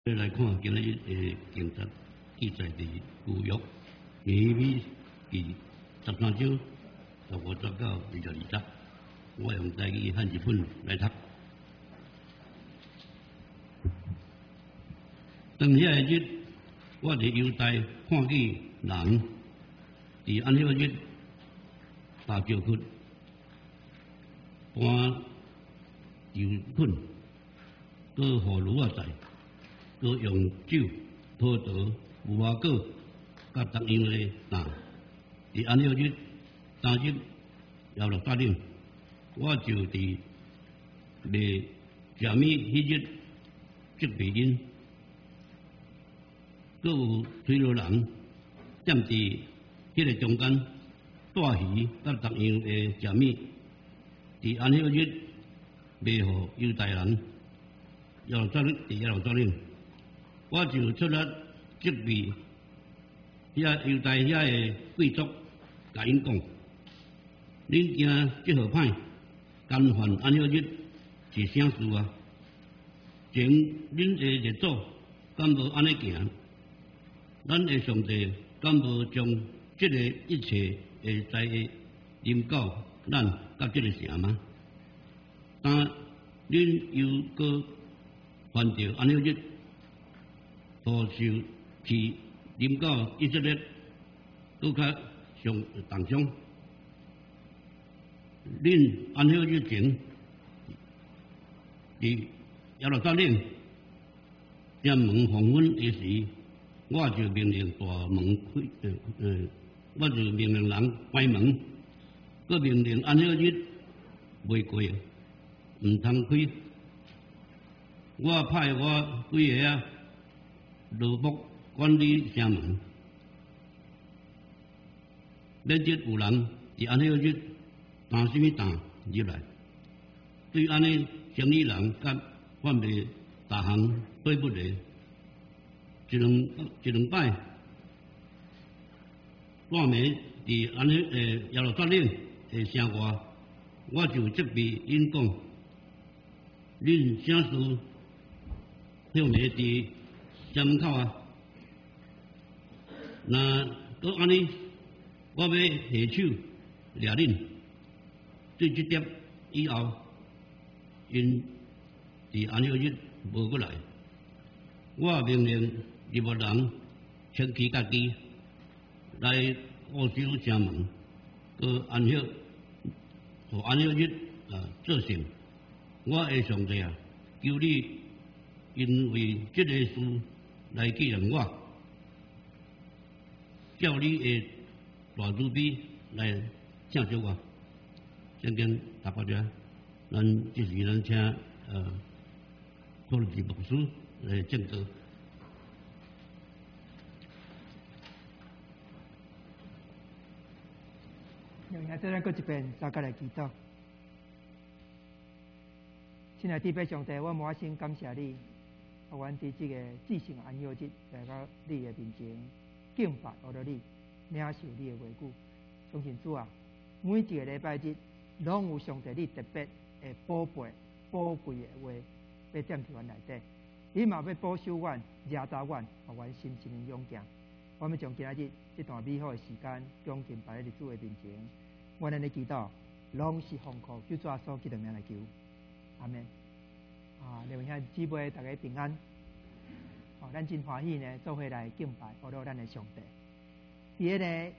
来看今日警察记载伫旧约尼米第13章15节到22节，我用台语和日本来读。当遐日，我伫犹太看见人伫安息日大叫屈，搬油捆，搁互炉仔在。搁用酒、葡萄、无花果，甲各样的蛋。伫安息日3日要落杀领，我就伫卖食米迄日即备因，搁有推罗人踮伫迄个中间带鱼甲各样的食米。伫安息日卖互犹太人，要落杀领。我就出来责备遐犹太遐的贵族，甲因讲：恁惊即号歹，干犯安息日是啥事啊？前恁的列祖敢无安尼行？咱的上帝敢无将即个一切的灾厄临到咱甲即个城吗？但恁又搁犯着安息日？所受是临到以色列，搁较上重伤。恁安息日前，伫耶路撒冷将门黄昏的时，我就命令大门开，我就命令人关门，搁命令安息日袂过，毋通开。我派我几个啊。罗卜管理城门，免得有人伫安息日担什么担入来。对安尼生意人甲贩卖大项对不的，一两摆，半暝伫安尼耶路撒冷的城外，我就责备因讲：恁啥事休暝伫城门口啊！那搁安尼，我要下手掠恁。对这点以后，因伫安息日无过来，我命令利未人清其家己来固守城门，搁安息，互安息日做成。我的上帝啊，求你因为这个事。来纪念我，叫你的大慈悲来请祝我。先跟大家讲，咱这时咱请托尔基牧师来证道。 现在咱搁一遍大家来祈祷。亲爱的弟兄上帝，我满心感谢你。阮伫即个至圣安息日来到你的面前敬拜，学着你领受你的话语。相信主啊，每一个礼拜日拢有上帝你特别的宝贝、宝贵的话要点伫阮内底。你嘛要保守阮、惹导阮，互阮心心的勇强。我们将今仔日这段美好的时间，恭敬摆伫主的面前。我咱的祈祷，拢是奉靠主耶稣基督名来求，阿门。另外兄姊妹大家平安。咱真欢喜呢，做伙来敬拜，学到咱的上帝。伫呢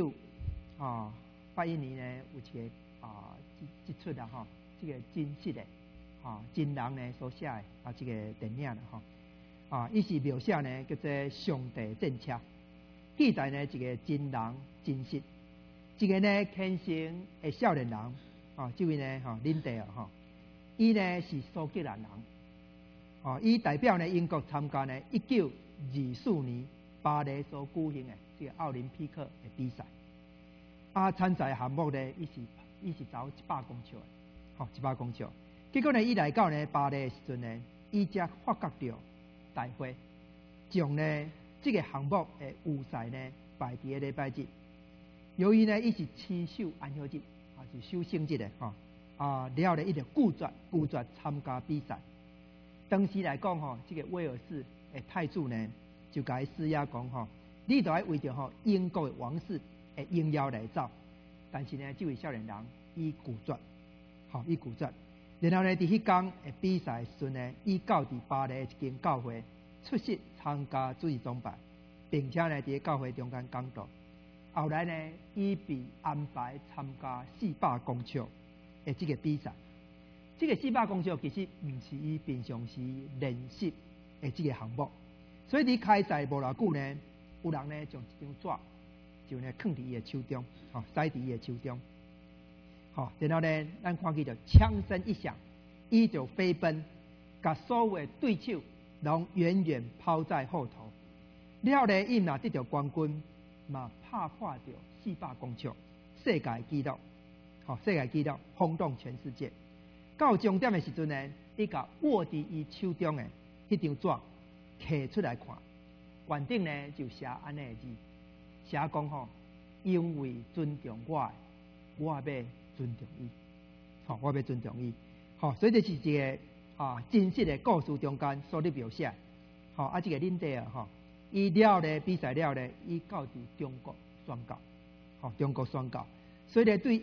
1981年呢，有一个一出啊这个真实的真人呢所写的这个电影啦伊是描写呢叫做上帝战车，记载呢一个真人真实，一个呢虔诚的少年人这位呢林德尔伊呢是苏格兰人。伊代表呢英国参加呢1924年巴黎所举行的这个奥林匹克的比赛。参赛项目呢，伊是走100公尺的，100公尺。结果呢，伊来到呢巴黎的时阵呢，伊才发觉到大会将呢这个项目的预赛呢排伫个礼拜日。由于呢伊是亲手安息日，是守圣日的了呢伊就拒绝参加比赛。当时来讲这个威尔士太子呢，就甲伊施压讲吼，你著爱为着吼英国的王室的荣耀来走。但是呢，这位少年人伊拒绝，伊拒绝。然后呢，伫迄天的比赛时呢，伊到伫巴黎一间教会出席参加主义崇拜，并且呢，伫教会中间讲道。后来呢，伊被安排参加400公尺的这个比赛。这个400公尺其实毋是伊平常时练习的这个项目，所以伫开赛无偌久呢，有人呢将一张纸就呢放伫伊的手中，塞伫伊的手中。然后呢，咱看见着枪声一响，伊就飞奔，把所有的对手拢远远抛在后头。了呢，伊若得到冠军，嘛拍破着400公尺世界纪录，世界纪录轰动全世界。到终点的时阵呢，伊甲握伫伊手中的迄张纸摕出来看，原顶呢就写安尼的字，写讲因为尊重我要尊重伊，我要尊重伊，所以这是一个真实的故事中间所咧描写，这个领队伊了咧比赛了咧，伊到伫中国宣教，中国宣教，所以咧对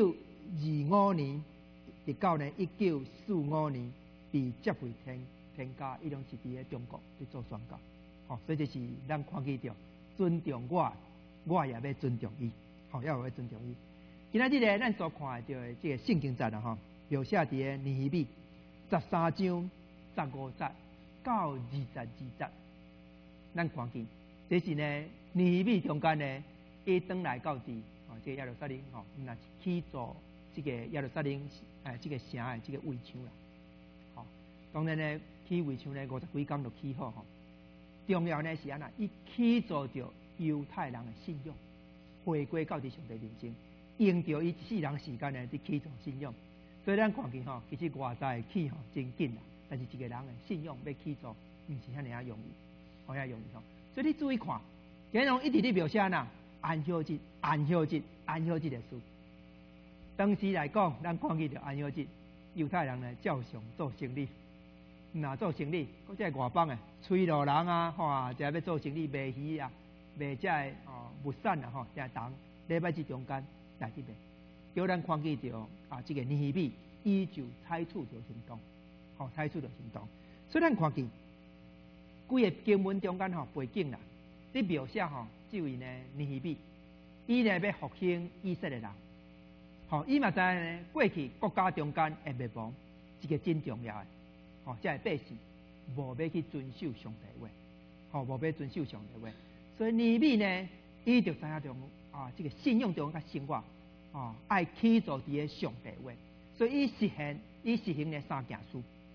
1925年，直到呢1945年被接回天家，伊拢是伫咧中国伫做宣教，所以这是咱看见着尊重我也要尊重伊，也要尊重伊。今仔日咧，咱所看到的这个圣经节描写伫个尼希米13章15节到22节，咱看见这是呢尼希米中间呢，伊转来到伫这个耶路撒冷那是起造这个耶路撒冷这个城的这个围墙啦，当然呢起围墙呢50几天就起好重要呢是安那，伊起造着犹太人的信仰，回归到伫上帝面前。用着伊一世人时间呢，伫起造信仰，所以咱看见其实外在起真紧啦，但是一个人的信仰要起造，毋是遐尔容易，遐容易所以你注意看，今日一直咧描写呐，安息日的事。当时来讲，咱看见着安息日，犹太人呢照常做生意，若做生意，搁即外邦的吹路人啊，即要做生意卖鱼啊，卖即个物产啊，即当礼拜日中间。来这边，叫咱看见着这个尼希米，伊就采取着行动，采取着行动。所以咱看见，规个经文中间背景啦，你描写这位呢尼希米，伊呢要复兴以色列人，伊嘛知呢过去国家中间会灭亡，一个真重要的，这个百姓无要去遵守上帝话，无要遵守上帝话，所以尼希米呢，伊就知影着。这个信仰中较生活，爱起造伫个上帝话，所以伊实行呢3件事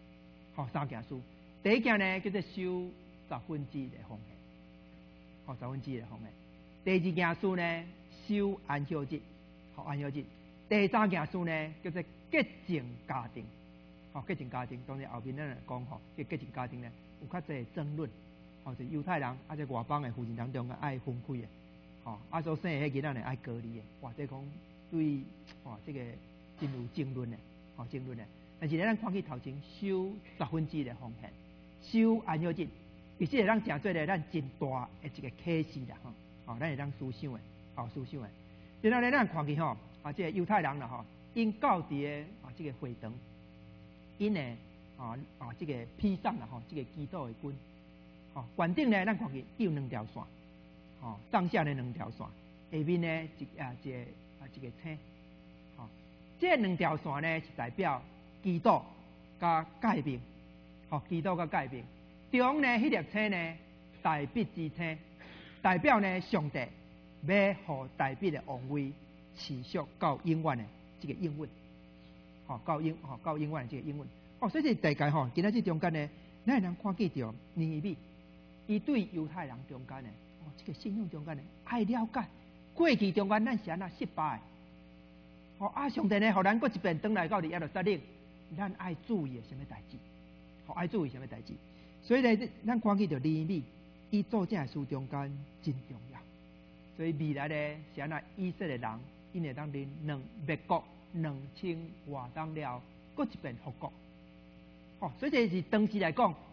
，3件事。第一件呢叫做收10分之一的奉献，10分之一的奉献。第二件事呢收安息日，安息日。第三件事呢叫做洁净家庭，洁净家庭。当然后面咱来讲这洁净家庭呢有较侪争论，就犹太人这外邦的妇人当中爱分开的。所生的迄囡仔呢爱隔离的，或者讲对这个真有争论的，争论的。但是咱看去头前收10分之一的奉献，收安息日，其实会当诚做咧咱真大的一个启示啦，咱会当思想的，思想的。然后咧咱看去这个犹太人啦因到伫个这个会堂，因呢这个披上啦这个基督的军，原顶呢咱看去有2条线。上下的2条线，下面呢一个青，这2条线呢是代表基督加改变，基督加改变。中呢迄粒青呢大笔之青，代表呢上帝要互大笔的王位持续到永远的这个应允，到永远的这个应允。所以这大概今仔日中间呢，咱会能看见着尼希米，伊对犹太人中间呢。这个信仰中间呢，爱了解过去中间咱是安那失败的，上帝呢，互咱过一遍转来到耶路撒冷，咱爱注意什么代志，爱注意什么代志。所以呢，咱看见着尼希米，伊做这事中间真重要。所以未来呢，是安那以色列人，因会当恁灭国2000多年了，过一遍复国。所以这是当时来讲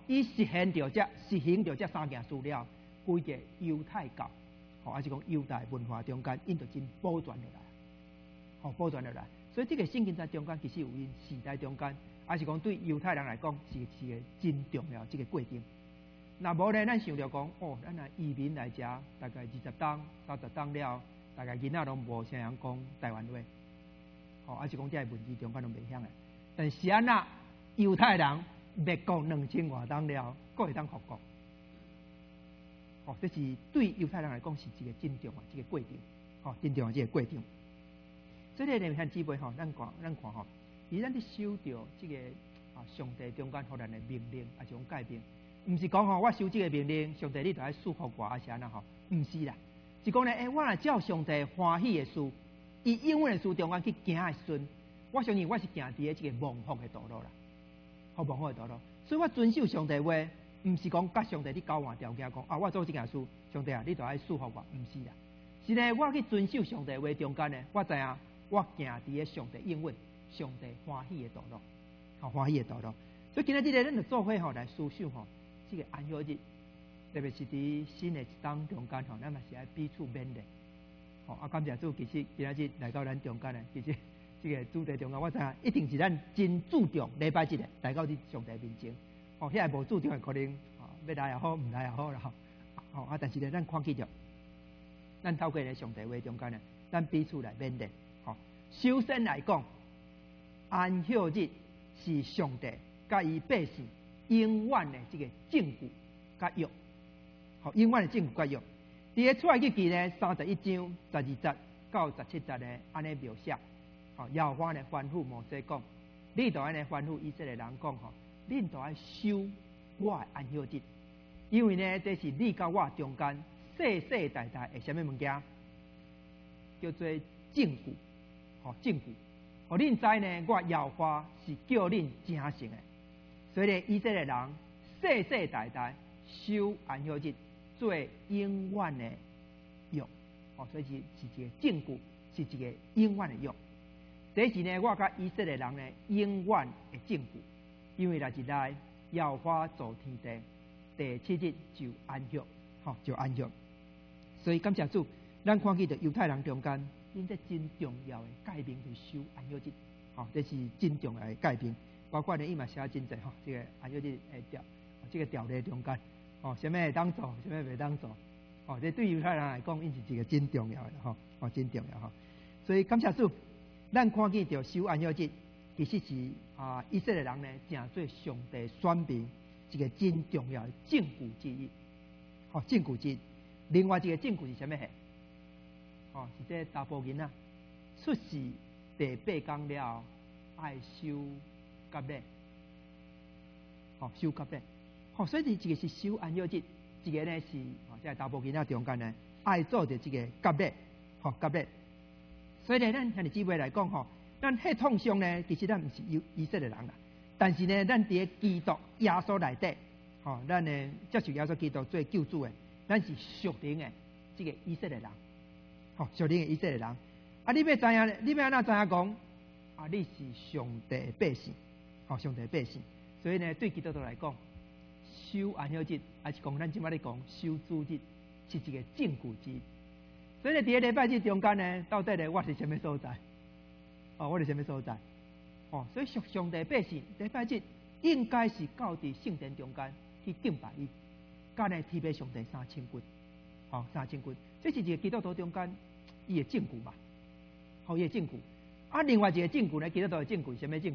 伊实行着这三件事了，规个犹太教，还是讲犹太文化中间，因就真保存落来，保存落来。所以这个圣经在中间其实有因时代中间，还是讲对犹太人来讲是个真重要这个过程。那无呢，咱想着讲，咱若移民来遮，大概20档、30档了，大概囡仔拢无啥人讲台湾话，还是讲这个文字中间拢袂晓诶。但是安那犹太人灭国2000多档了，佫会当复国，这是对犹太人来讲是一个真重要这个过程，真重要这个过程。所以呢，看姊妹咱看以咱伫守着这个上帝中间互咱的命令，还是讲改变，毋是讲我守这个命令，上帝你就爱束缚我，还是安那毋是啦，是讲呢，我若照上帝欢喜的事，伊永远的事中间去行的时阵，我相信我是行伫这个蒙福的道路啦，蒙福的道路。所以我遵守上帝话，毋是讲甲上帝你交换条件，讲我做这件事，上帝你就爱束缚我，毋是啦，是呢，我去遵守上帝话中间呢，我知影我行伫个上帝应允、上帝欢喜的道路，欢喜的道路。所以今仔日咱就做伙来思想这个安息日，特别是伫新的一档中间咱嘛是爱彼此勉励。感谢主，其实今仔日来到咱中间呢，其实这个主题中间，我知影一定是咱真注重礼拜日的来到伫上帝面前。遐个无注重的可能要来也好，毋来也好啦。但是呢，咱看起着，咱透过咧上帝话中间呢，咱彼此来勉励。首先来讲，安息日是上帝甲伊百姓永远的这个证据甲约，永远的证据甲约。伫个出埃及记呢31章12节到17节呢，安尼描写。耶和华呢吩咐摩西讲，你着安尼吩咐以色列人讲，恁着爱守我的安息日，因为呢，这是你甲我中间世世代代的什么物件，叫做证据。证据，恁知呢？我耶和华是叫恁正成的，所以呢，以色列人世世代代守安息日，做永远的约，所以是一个证据，是一个永远的约。这是呢，我甲以色列人呢永远的证据，因为日来耶和华造天地，第7日就安息，就安息。所以感谢主，咱看见着犹太人中间。因这真重要的改变就是守安息日，这是真重要的改变。包括呢，伊嘛写真侪这个安息日这个条例中间，什么会当做，什么袂当做，这对犹太人来讲，因是一个真重要的真重要所以感谢主，咱看见着守安息日，其实是以色列人呢，正做上帝选民一个真重要的证据之一，证据之一。另外一个证据是什么？是这查甫囡仔出世第8天了，爱守割礼，守割礼。所以这个是守安息日，一个呢是这查甫囡仔中间呢爱做着这个割礼，割礼。所以呢，咱向你姊妹来讲，咱系统上呢，其实咱毋是以色列人啦，但是呢，咱伫基督耶稣内底，咱呢接受耶稣基督做救主的，咱是属灵的这个以色列人。属灵的以色列人，你要知影，你要安怎知影讲？你是上帝百姓，上帝百姓。所以呢，对基督徒来讲，守安息日，还是讲咱即摆咧讲守主日，是一个证据之一。所以呢，伫个礼拜日中间呢，到底呢，我是什么所在？我是什么所在？所以上帝百姓礼拜日应该是到伫圣殿中间去敬拜伊，甲呢提俾上帝3000斤，3000斤。这是一个基督徒中间伊的证据嘛，伊的证据。另外一个证据呢，基督徒的证据，什么证据？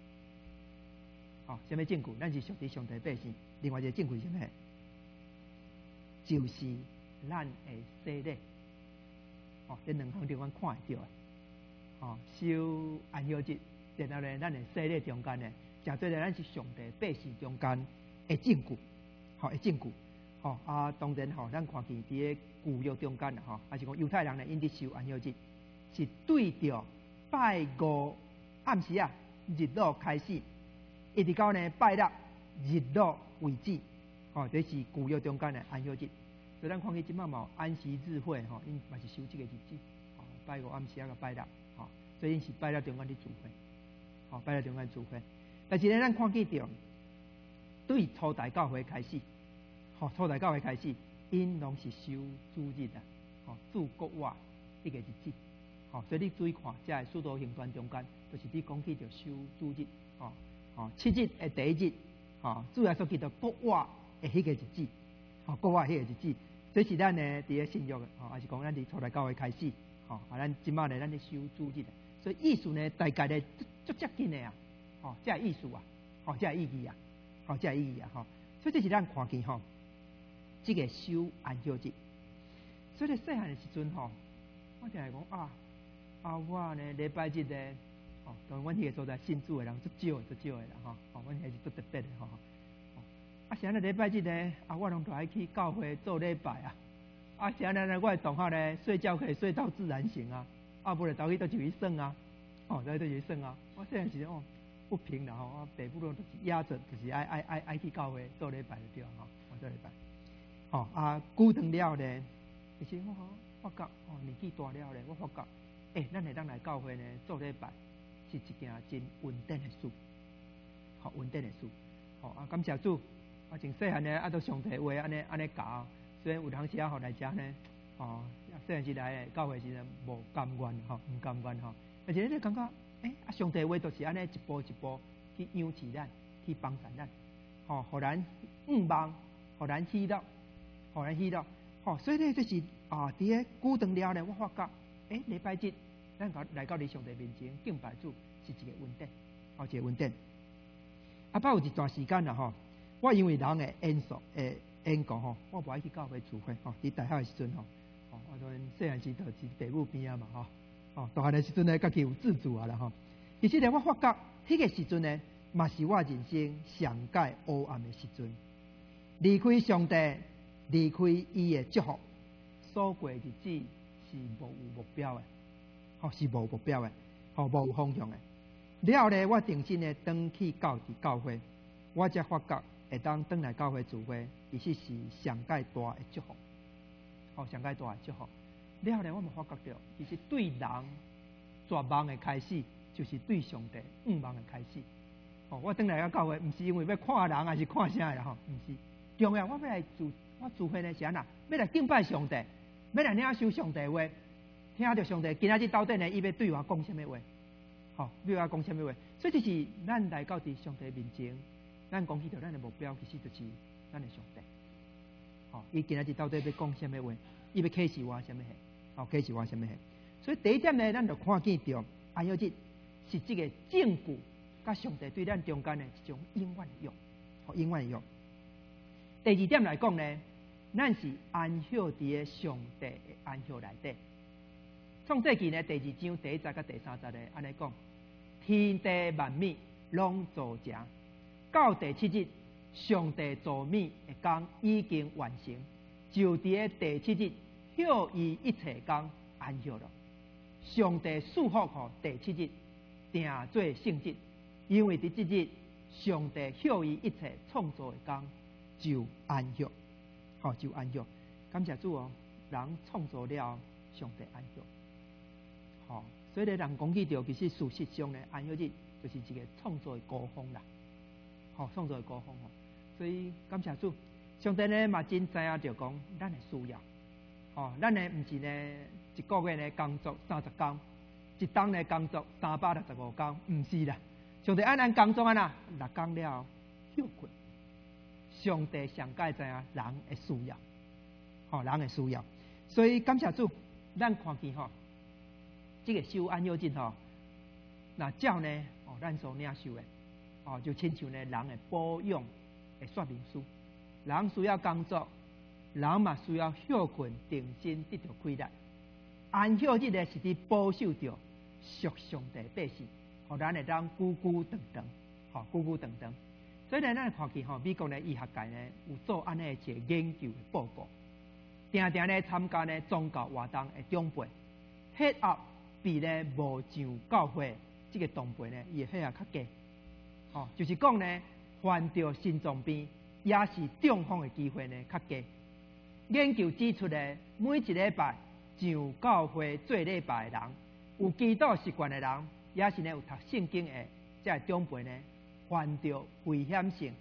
什么证据？咱是属于上帝百姓。另外一个证据是什么？就是咱的洗礼。这两项中间看会到的。守安息日，然后呢，咱的洗礼中间呢，诚做咧，咱是上帝百姓中间的证据，的证据。当然咱看见伫个旧约中间还是讲犹太人呢，因伫守安息日，是对着拜五暗时日落开始，一直到呢拜六日落为止。这是旧约中间的安息日。所以咱看见即摆嘛安息日会因嘛是守这个日子，拜五暗时甲拜六，所以因是拜六中间伫聚会，拜六中间聚会。但是呢，咱看见着对初代教会开始，初代教会开始，因拢是守主日啊，主国话迄个日子，所以你注意看，即个使徒行传中间，就是你讲起着守主日，七日的第一日，主要说基督国话的迄个日子，国话迄个日子，这是咱呢伫个信约的，还是讲咱伫初代教会开始，咱即摆呢咱咧守主日，所以意思呢大概呢足接近的啊，即个意思啊，即个意义啊，即个意义啊，所以这是咱看见即个守安息日。所以咧细汉的时阵我定系讲我呢礼拜日咧，当阮迄个所在信主的人足少的啦，阮迄是足特别的是安尼礼拜日咧，我拢都爱去教会做礼拜是安尼咧，我的同学咧睡觉可以睡到自然醒无咧走去倒就去耍走去倒就去耍我细汉时不平啦我爸母都是压着，就是爱去教会做礼拜就对做礼拜久长了咧。其实我发觉年纪大了咧，我发觉咱会当来教会呢做礼拜是一件真稳定的事，稳定的事。感谢主，从细汉呢都上帝话安尼教，虽然有当时来遮呢，细汉时来教会时呢无甘愿唔甘愿但是你感觉上帝话就是安尼一步一步去养持咱，去帮助咱，互咱望，互咱喜乐，所以呢，这是伫个久长了呢，我发觉，礼拜日咱来到你上帝面前敬拜主是一个稳定，一个稳定。捌有一段时间啦，我因为人的缘故我无爱去教会聚会，伫大学的时阵我当然细汉时就是父母边啊嘛，大汉的时阵呢，家己有自主啊啦其实呢，我发觉迄个时阵呢，嘛是我人生上界黑暗的时阵，离开上帝。离开伊的祝福，所过日子是无有目标的，是无目标的，无有方向的。了咧，我定心的转去教会，我才发觉会当转来教会聚会，其实是上界大的祝福，上界大的祝福。了咧，我嘛发觉到，其实对人绝望的开始，就是对上帝望的开始。我转来教会，毋是因为要看人，还是看啥的啦，毋是。重要，我要来聚会呢是安那，要来敬拜上帝，要来领受上帝话，听到上帝今仔日到底呢，伊要对我讲什么话，对我讲什么话，所以这是咱来到伫上帝面前，咱讲起到咱的目标，其实就是咱的上帝，伊今仔日到底要讲什么话，伊要启示我什么话，启示我什么话，所以第一点呢，咱就看见到安息日是这个证据，甲上帝对咱中间的一种永远的约，永远的约。第二点来讲呢，咱是安息伫个上帝的安息内底。创世纪呢第2章第1节甲第3节呢安尼讲，天地万物拢造成，到第7日，上帝造物的工已经完成，就伫个第7日休伊一切工安息了。上帝赐福互第7日，定做圣日，因为伫这日，上帝休伊一切创造的工。就安息，就安息。感谢主人创造了上帝安息，所以咧人讲起到，其实事实上咧安息日就是一个创造的高峰啦，创造的高峰所以感谢主，上帝咧嘛真知影着讲咱的需要，咱咧毋是咧一个月咧工作30天，一冬咧工作365天，毋是啦，上帝按咱工作那6天了休困。上帝上界知影人的需要，人的需要，所以感谢主，咱看见这个守安息日那照呢，咱所领受的，就亲像呢人的保养的说明书，人需要工作，人嘛需要休困定心，得到快乐。安息日呢是伫保守着属上帝百姓，咱会当久久长长，久久长长。所以呢，咱看见美国呢医学界呢有做安尼一个研究的报告，定定呢参加呢宗教活动的长辈，血压比呢无上教会这个同辈呢，伊的血压较低，就是讲呢患着心脏病也是中风的机会呢较低。研究指出呢，每一礼拜上教会做礼拜的人，有祈祷习惯的人，也是呢有读圣经的这长辈呢。患着危险性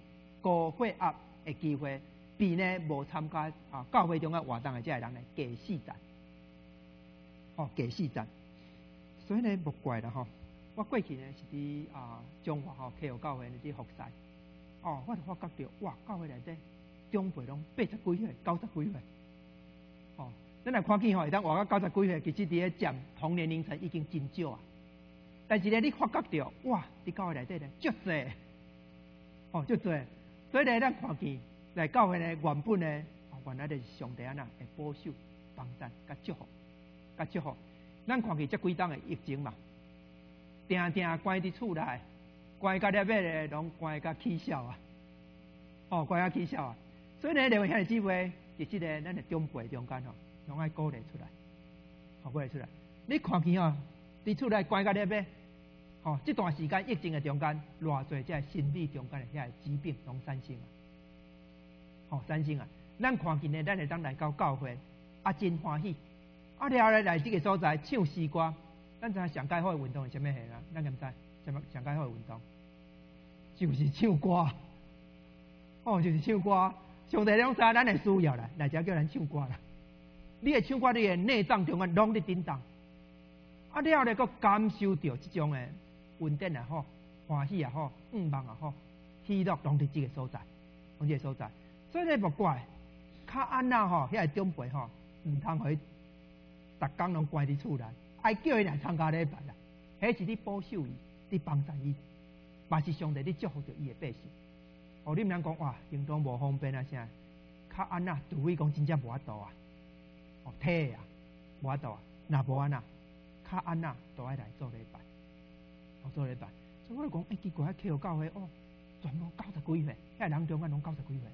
高血压的机会，比呢无参加教会中的活动的这个人呢加4层，加4层。所以呢，无怪啦吼。我过去呢是伫中华客家教会呢伫服侍，我就发觉到哇，教会内底长辈拢80几岁、90几岁，咱来看见会当活到90几岁，其实伫咧占同年龄层已经真少啊。但是呢，你发觉到哇，伫教会内底呢，足济，足济。所以呢，咱看见来教会呢，原本呢，原来就是上帝会保守、帮助、甲祝福。咱看见这几档的疫情嘛，定关伫厝内，关到了尾咧，拢关到起笑啊，关到起笑啊。所以呢，另外兄弟姊妹，其实呢，咱的长辈中间拢爱鼓励出来，鼓励出来。你看见伫厝内关到了尾，这段时间疫情的中间，偌侪这心理中间的遐疾病拢产生产生啊。咱看见呢，咱会当来到教会，真欢喜。了后来这个所在唱诗歌，咱知影上解好的运动是啥物事啊？咱敢知？什么上解好的运动？就是唱歌，就是唱歌。上帝拢知咱的需要啦，来遮叫咱唱歌啦。你的唱歌，你的内脏中间拢伫叮当。了后来，佮感受到这种的稳定也好，欢喜也好，愿望也好，喜乐拢伫这个所在，拢这个所在。所以呢，无怪，较安那遐个长辈唔通互伊逐工拢关伫厝内，爱叫伊来参加礼拜啦。迄是你保守伊，你帮助伊，嘛是上帝你祝福着伊的百姓。你毋通讲哇，行动无方便啊啥？较安那，除非讲真正无法度啊，体啊无法度啊，若无安那，较安那都爱来做礼拜，做礼拜。所以我就讲，奇怪，客家教会全部90几岁，遐人中间拢90几岁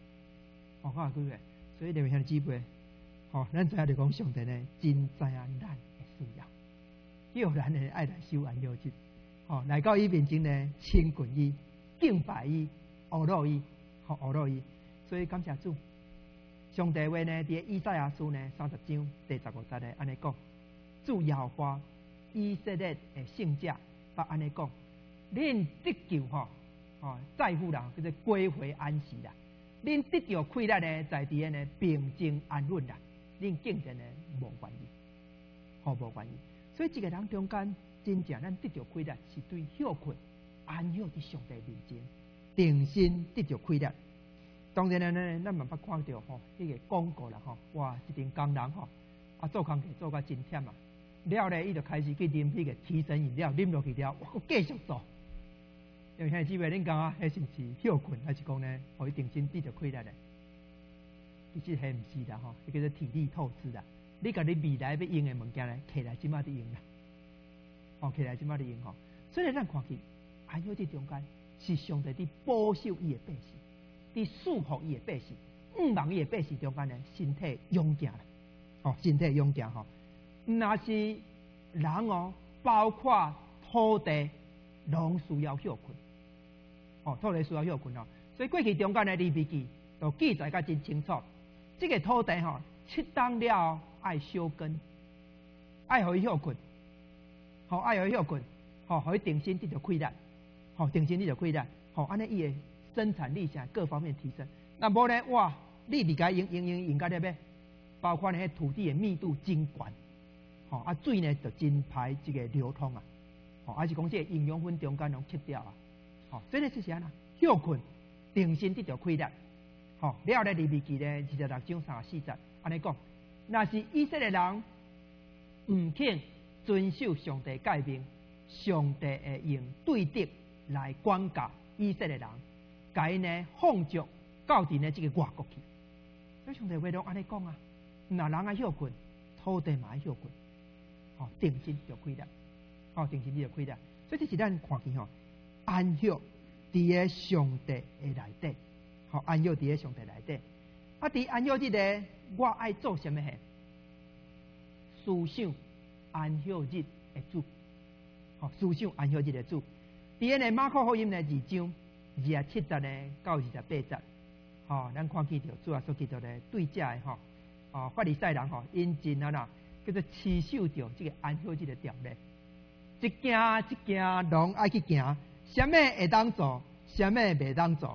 ，90几岁。所以你们兄弟姊妹，咱知影就讲上帝呢，真知影咱的需要，叫咱呢爱来守安息日，来到伊面前呢，亲近伊，敬拜伊。学乐伊，所以感谢主。上帝话呢，伫以赛亚书呢30章第15节呢，安尼讲：主耶和华以色列的圣者，捌安尼讲：恁得救在乎啦，叫做归回安息啦。恁得到快乐呢，在伫呢平静安稳啦。恁竟然呢无愿意，无愿意。所以一个人中间真正咱得到快乐，是对休困安息伫上帝面前。定心得着快乐，当然呢，咱嘛捌看到迄个广告啦哇，一群工人做工课做甲真忝啊，了咧伊就开始去啉迄个提神饮料，啉落去了，我继续做。因为兄弟姊妹，恁讲迄是不是休困，还是讲呢，互伊定心得着快乐咧？其实迄毋是啦迄叫做体力透支啦。你甲你未来要用的物件咧，摕来即马伫用啦，摕来即马伫用所以咱看见安息日中间。是上帝伫保守伊的百姓，伫束缚伊的百姓，毋望伊的百姓中间呢，身体勇健啦，身体勇健若是人包括土地，拢需要休困，土地需要休困所以过去中间的利未记都记载甲真清楚，这个土地适当了爱休耕，爱互伊休困，爱互伊休困，互伊定心得着快乐。定心力就快乐，安尼伊的生产力上各方面提升。那无呢？哇，你离解用到了咩？包括呢，土地的密度真悬，水呢就真排这个流通啊，还是讲这营养分中间拢去掉啊，所以是安那休困，定心得着快乐。了咧，利未记呢26章34节，安尼讲，若是以色列人唔肯遵守上帝诫命，上帝会用对敌来管教以色列人，甲因呢放逐到伫呢这个外国去。所以上帝话拢安尼讲啊，若人爱休困，土地嘛爱休困，定心就快乐，定心就快乐。所以这是咱看见安息伫个上帝的内底，安息伫个上帝内底。伫安息日呢，我爱做什么事？思想安息日的主，思想安息日的主。伫个呢马可福音呢2章27节呢到28节，咱看见着主耶稣基督呢对这的法利赛人因真叫做持守着这个安息日的条例，一件一件拢爱去行，什么会当做，什么袂当做，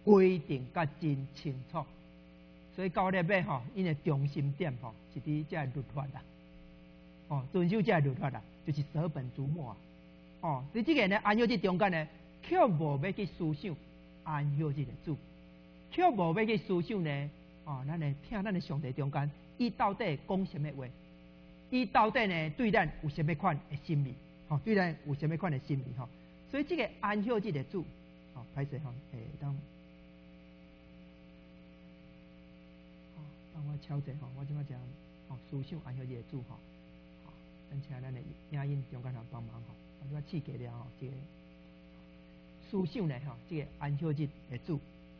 规定甲真清楚。所以到咧尾吼，因的中心点吼是伫这律法啦，哦，遵守这律法啦，就是舍本逐末啊。哦，伫即个呢安息日中间呢，却无要去思想安息日的主，却无要去思想呢，哦，咱的听咱的上帝中间，伊到底讲什么话？伊到底呢对咱有什么款的心意？吼，对咱有什么款的心意？吼，所以这个安息日的主，吼，歹势吼，当。帮我敲者吼，我即摆讲吼思想安息日的主吼，咱请咱的影音中间人帮忙吼，我即摆试过了吼，这个思想呢吼，这个安息日的主。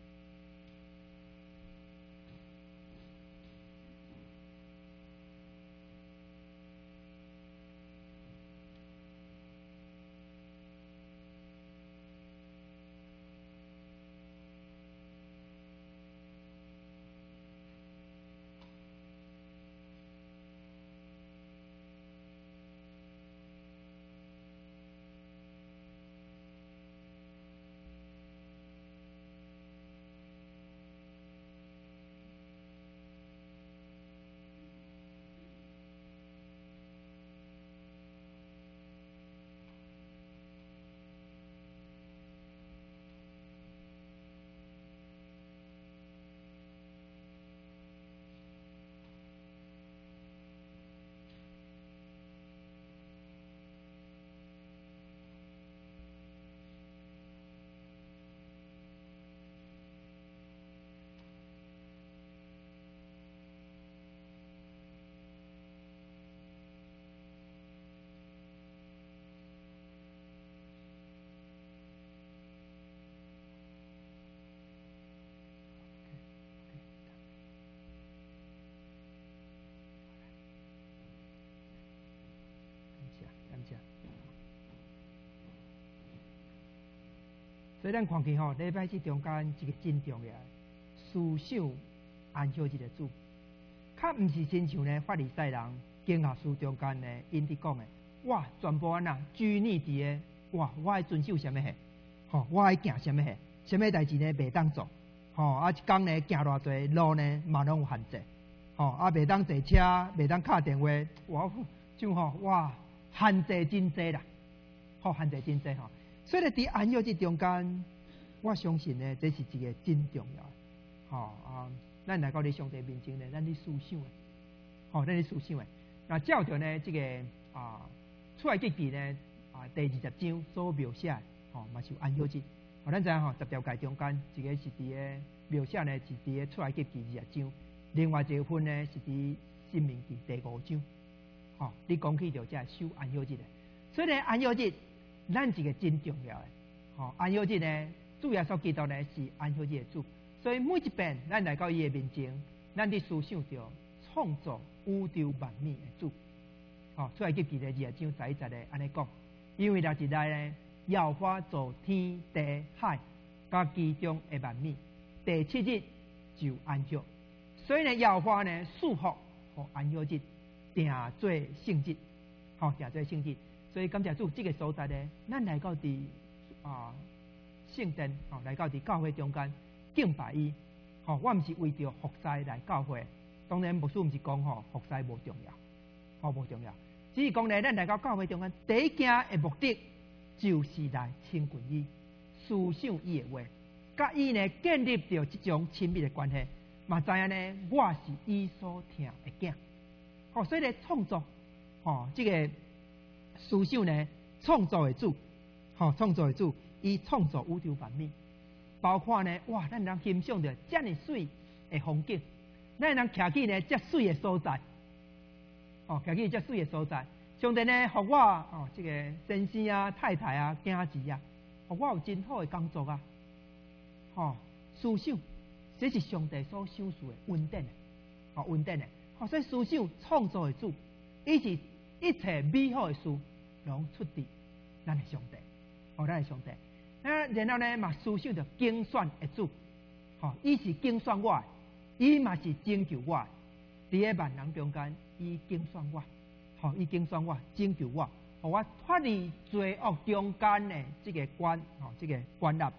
所以咱看起吼，礼拜四中间一个真重要，思想安息日的主，较毋是亲像呢法利赛人经学书中间呢因伫讲的，哇，全部安那拘泥伫个，哇，我爱遵守什么嘿，吼，我爱行什么嘿，什么代志呢袂当做，吼，啊一工呢行偌济路呢嘛拢有限制，吼，啊袂当坐车，袂当敲电话，哇，就吼哇限制真济啦，吼，限制真济吼。所以咧，伫安息日中间，我相信呢，这是一个真重要的，吼啊，咱来到你上帝面前呢，咱去思想的，吼，咱去思想的。那照着呢，这个出埃及记呢第20章所描写，吼嘛是有安息日。吼，咱知影吼10条诫中间，一个是伫个描写呢，是伫个出埃及记20章，另外一个份呢是伫申命记第5章，吼，你讲起着这守安息日的，所以呢安息日。咱一个真重要的，吼安息日呢，主耶稣基督呢是安息日的主，所以每一遍咱来到伊的面前，咱伫思想着创造宇宙万物的主，吼出埃及记的20章11节的安尼讲，因为那一代呢，耶和华造天地海，甲其中的万物，第7日就安息，所以呢耶和华呢祝福和安息日定做圣日，吼定做圣日。所以感谢主，这个所在呢，咱来到伫圣殿，吼，来到伫教会中间敬拜伊，吼，我毋是为着服侍来教会，当然牧师毋是讲吼服侍无重要，吼无重要，只是讲呢，咱来到教会中间第一件的目的，就是来亲近伊，思想伊的话，甲伊呢建立着这种亲密的关系，嘛知影呢，我是伊所疼的囝，吼，所以呢创作，吼，这个。思想呢，创造的主，吼，创造的主，伊创造宇宙万物，包括呢，哇，咱人欣赏着遮尔水的风景，咱人徛起呢遮水的所在，哦，徛起遮水的所在，上帝呢，互我哦，这个先生啊、太太啊、囝儿啊，互我有真好的工作啊，吼，思想，这是上帝所赏赐的恩典的，哦，恩典的，哦，所以思想创造的主，伊是一切美好的事。拢出自咱的上帝，哦，咱的上帝。然后呢，嘛思想着竞选的主，吼，伊是竞选我的，伊嘛是拯救我的。伫个万人中间，伊竞选我，吼，伊竞选我，拯救我，互我脱离罪恶中间的这个关，吼，这个关押，互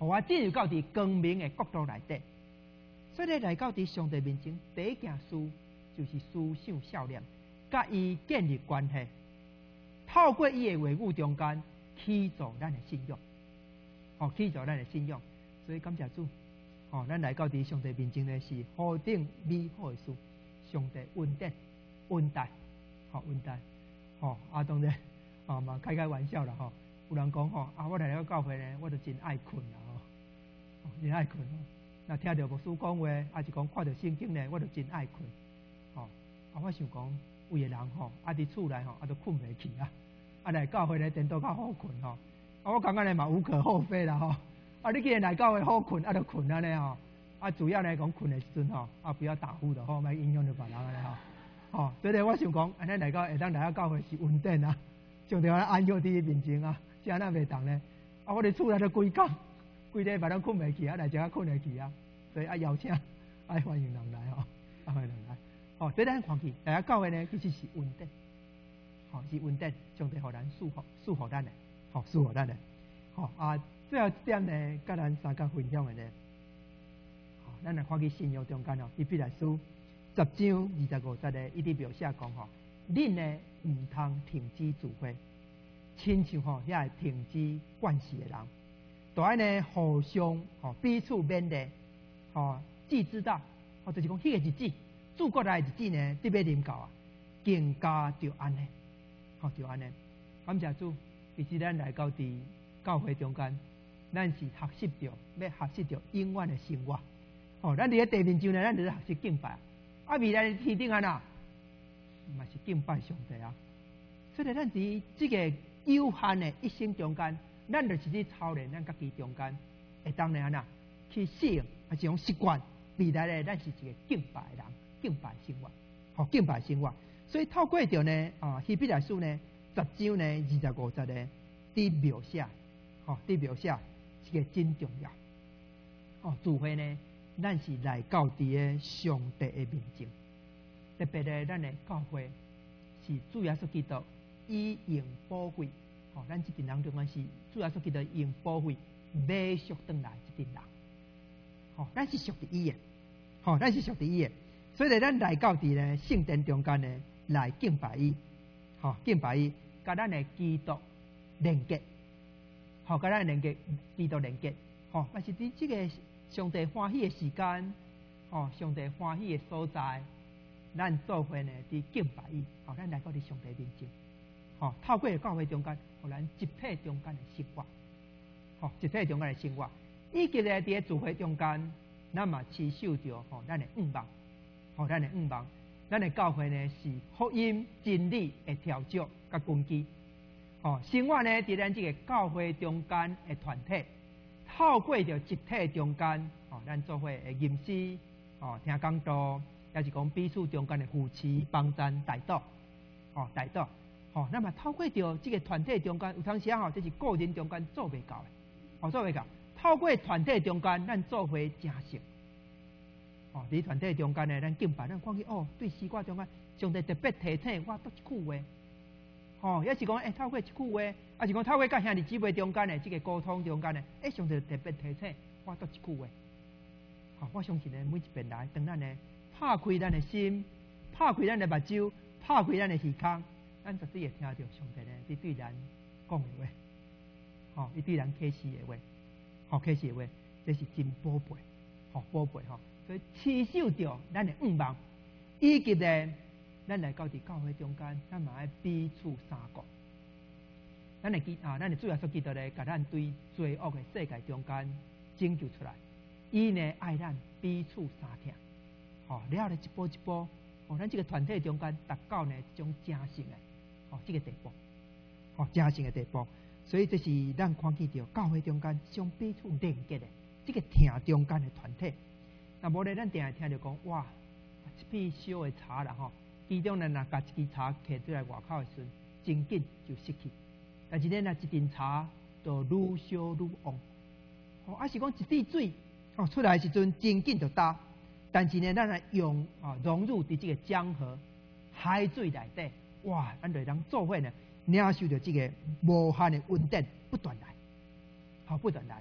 互我进入到伫光明的国度内底。所以咧来到伫上帝面前，第一件事就是思想孝念，甲伊建立关系，透过伊的话语中间起造咱的信仰，起造咱的信仰。所以感谢主，咱来到伫上帝面前呢是何等美好的事！上帝恩典、恩待，恩待，当然，嘛开玩笑啦，有人讲我来到教会呢，我就真爱困啦，真爱困。那听到牧师讲话，是讲看到圣经呢，我就真爱困。我想讲，有的人伫厝内都困袂去啊，来教会呢，颠倒较好困我感觉呢嘛无可厚非啦你既然来教会好困，就困安尼主要呢讲困的时阵不要打呼的莫影响到别人安尼所以我想讲，安尼来到会当来到教会是稳定上帝安歇伫伊面前是安那袂当呢？我伫厝内都规工，规日别人困袂去来遮困会去所以邀请欢迎人来欢迎人来所以咱看起来到教会呢，其实是稳定是稳定，上帝互咱祝福咱的祝福咱的最后一点呢，甲咱三角分享的呢，咱来看去信仰中间以弗所书10章25节呢，伊伫描写讲恁呢毋通停止聚会，亲像遐会停止惯习的人，就安尼互相彼此勉励既知道就是讲迄个日子，主国来的日子呢，得要临到更加着安尼着安尼。感谢主，其实咱来到伫教会中间，咱是学习着要学习着永远的生活咱伫咧地面上呢，咱就是学习敬拜未来的天顶嘛是敬拜上帝所以咱伫这个有限的一生中间，咱就是去操练咱家己中间，会当然去适应是种习惯。未来呢，咱是一个敬拜的人，敬拜生活敬拜生活。所以透过着呢希伯来书呢10章呢25节呢伫描写伫描写这个真重要聚会呢，咱是来到伫个上帝的面前，特别呢，咱的教会是主耶稣基督以用宝血咱这群人中间是主耶稣基督用宝血买赎回来这群人咱是属于伊的咱是属于伊的，所以咱来到伫呢圣殿中间呢来敬拜伊敬拜伊，甲咱的基督连结甲咱的连结基督连结但是伫这个上帝欢喜的时间上帝欢喜的所在，咱做伙呢伫敬拜伊咱来到伫上帝面前透过教会中间，互咱集体中间的生活集体中间的生活，以及呢伫咧聚会中间，咱嘛持守着咱的愿望咱的愿望，咱的教会呢是福音真理的条约甲根基生活呢伫咱这个教会中间的团体，透过着集体中间咱做伙的吟诗听讲道，也是讲彼此中间的扶持帮赞代祷代祷那么透过着这个团体中间，有当时这是个人中间做袂到的做袂到，透过团体中间，咱做伙成成伫团体中间呢，咱敬拜，咱看去对诗歌中间，上帝特别提醒我一句话也是讲透过一句话，也是讲透过甲兄弟姊妹中间的这个沟通中间呢，上帝特别提醒我一句话我相信呢，每一遍来，当咱呢拍开咱的心，拍开咱的目睭，拍开咱的耳孔，咱绝对会听到上帝呢伫对咱讲的话伊对咱启示的话启示的话，这是真宝贝宝贝所以持守着咱的愿望，以及呢咱来到伫教会中间，咱嘛爱彼此相顾。咱的主耶稣基督呢，甲咱对罪恶的世界中间拯救出来，伊呢爱咱彼此相听了一步一步咱这个团体中间达到呢一种正性的这个地步正性的地步。所以这是咱看见着教会中间相彼此连结的这个听中间的团体。那无咧，咱定会听着讲哇，一杯小的茶啦其中呢，若甲一支茶摕出来外口的时阵，真紧就失去。但是呢，一阵茶就愈烧愈旺是讲一滴水出来的时阵，真紧就干。但是呢，咱来用融入伫这个江河海水内底，哇，咱就能做伙呢，领受着这个无限的恩典不断来不断来。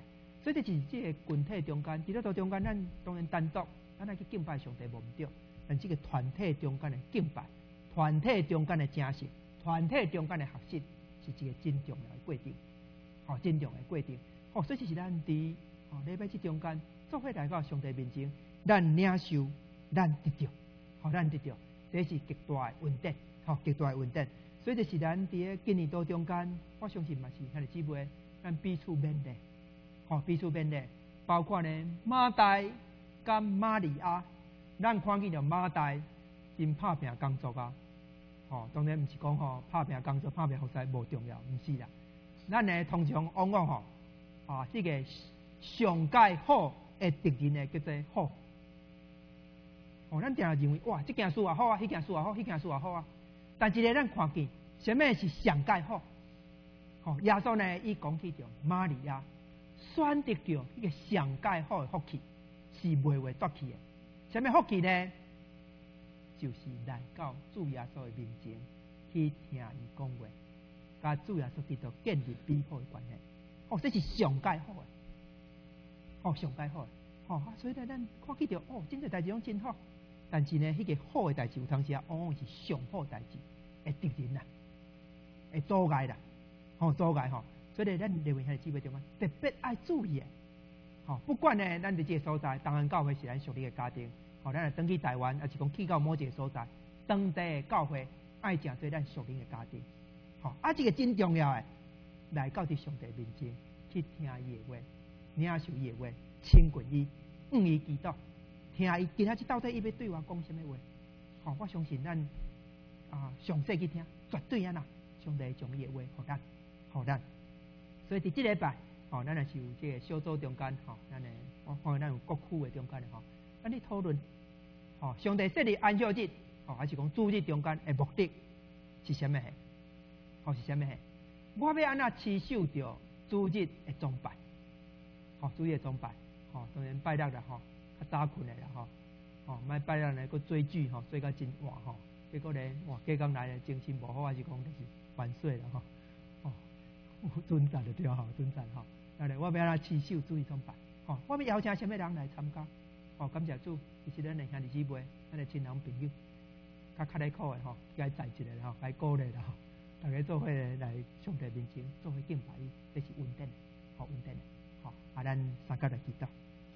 所以就是这个群体中间，伫咧道中间，咱当然单独，咱来去敬拜上帝无毋对，但这个团体中间的敬拜，团体中间的正实，团体中间的学习，是一个真重要的过程，吼，真重要的过程。吼，所以就是咱伫礼拜这中间，做伙来到上帝面前，咱领受，咱得着，吼，咱得着，这是极大的稳定，吼，极大的稳定。所以就是咱伫咧今年道中间，我相信嘛是咱的姊妹，咱彼此勉励，吼，彼此勉励，包括呢马代甲玛利亚，咱看见着马代因拍拼工作啊，吼，当然毋是讲吼拍拼工作、拍拼服侍无重要，毋是啦。咱呢通常往往吼，这个上界好的敌人呢叫做好，吼，咱定认为哇，这件事也好啊，迄件事也好，迄件事也好啊。但是呢，咱看见什么是上界好？吼，耶稣呢，伊讲起着玛利亚选择着迄个上界好的福气，是袂会夺去的。什么福气呢？就是来到主耶稣的面前去听伊讲话，甲主耶稣基督建立美好的关系。哦，这是上界好的，哦，上界好的，哦，所以呢，咱看起着哦，真侪代志拢真好。但是呢，迄个好的代志有当时啊，往往是上好代志的敌人啦，会阻碍啦，吼，阻碍吼。所以呢，咱认为遐姊妹中啊，特别爱注意的，吼，不管呢，咱伫这个所在，当然教会是咱属灵的家庭，吼，咱来登去台湾，还是讲去到某一个所在，当地的教会爱诚做咱属灵的家庭，吼，这个真重要的，来到伫上帝面前去听伊的话，领受伊的话，亲近伊，伊祈祷。听伊今仔日到底伊要对我讲什么话？吼，我相信咱详细去听，绝对安那，上帝将伊的话互咱，互咱。所以伫即礼拜，吼，咱也是有这个小组中间，吼，咱诶，我看咱有各区的中间，吼，咱咧讨论，吼，上帝设立安息日，吼，还是讲主日中间的目的是什么？吼，是什么？我要安那持守着主日的装扮，吼，主日的装扮，吼，当然拜六啦，吼。早困的啦吼，吼，莫拜六来个追剧吼，追到真晚吼，结果咧，哇，隔工来精神无好，还是讲就是晚睡了吼，哦，准赞就对吼，准赞吼，那咧我要来持守主义装扮，吼，我要邀请什么人来参加？吼，感谢主，其实咱的兄弟姊妹，咱的亲人朋友，较辛苦的吼，该在一个吼，该鼓励啦吼，大家做伙来上帝面前做伙敬拜伊，这是稳定的，好稳定的，好，咱三甲来祈祷。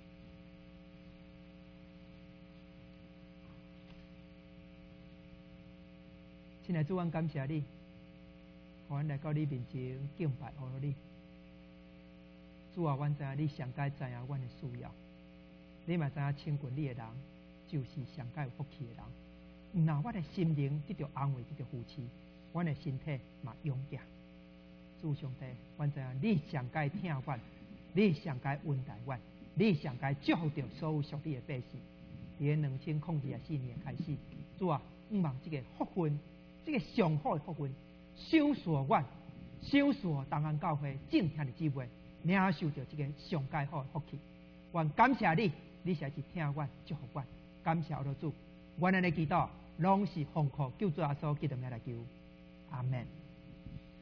亲爱的主，阮感谢你，互阮来到你面前敬拜阿罗你。主啊，阮知影你上该知影阮的需要，你嘛知影亲近你的人就是上该有福气的人。那我的心灵得到安慰，得到扶持，阮的身体嘛勇敢。主上帝，阮知影你上该听阮，你上该恩待阮，你上该祝福着所有属你的百姓。伫个2024年开始，主啊，望这个福分。这个上好的福分，享受阮，享受东安教会正听的姊妹，领受着这个上介好的福气。愿感谢你，你实在是听阮，祝福阮，感谢我的主。阮安尼祈祷，拢是奉靠救主耶稣基督名来求，阿门。